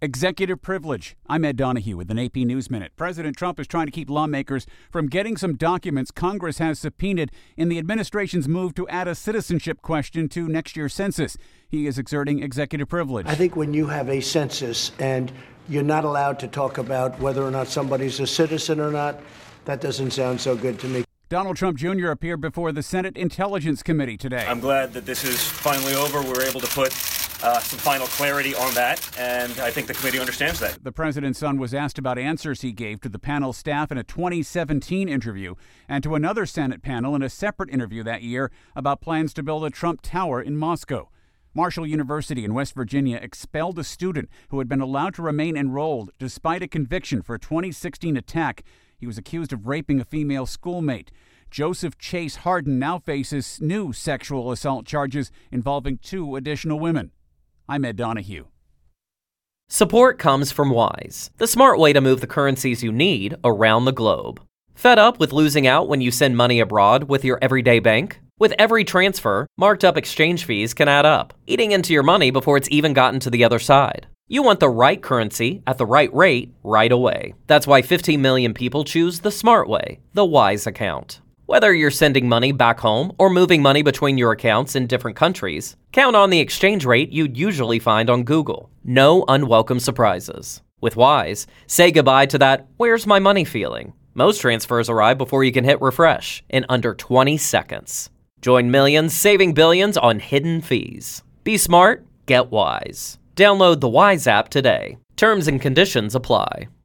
Executive privilege. I'm Ed Donahue with an AP News Minute. President Trump is trying to keep lawmakers from getting some documents Congress has subpoenaed in the administration's move to add a citizenship question to next year's census. He is exerting executive privilege. I think when you have a census and you're not allowed to talk about whether or not somebody's a citizen or not, that doesn't sound so good to me. Donald Trump Jr. appeared before the Senate Intelligence Committee today. I'm glad that this is finally over. We're able to put some final clarity on that, and I think the committee understands that. The president's son was asked about answers he gave to the panel staff in a 2017 interview and to another Senate panel in a separate interview that year about plans to build a Trump Tower in Moscow. Marshall University in West Virginia expelled a student who had been allowed to remain enrolled despite a conviction for a 2016 attack. He was accused of raping a female schoolmate. Joseph Chase Harden now faces new sexual assault charges involving 2 additional women. I'm Ed Donahue. Support comes from Wise, the smart way to move the currencies you need around the globe. Fed up with losing out when you send money abroad with your everyday bank? With every transfer, marked up exchange fees can add up, eating into your money before it's even gotten to the other side. You want the right currency at the right rate right away. That's why 15 million people choose the smart way, the Wise account. Whether you're sending money back home or moving money between your accounts in different countries, count on the exchange rate you'd usually find on Google. No unwelcome surprises. With Wise, say goodbye to that "where's my money" feeling. Most transfers arrive before you can hit refresh in under 20 seconds. Join millions saving billions on hidden fees. Be smart, get Wise. Download the Wise app today. Terms and conditions apply.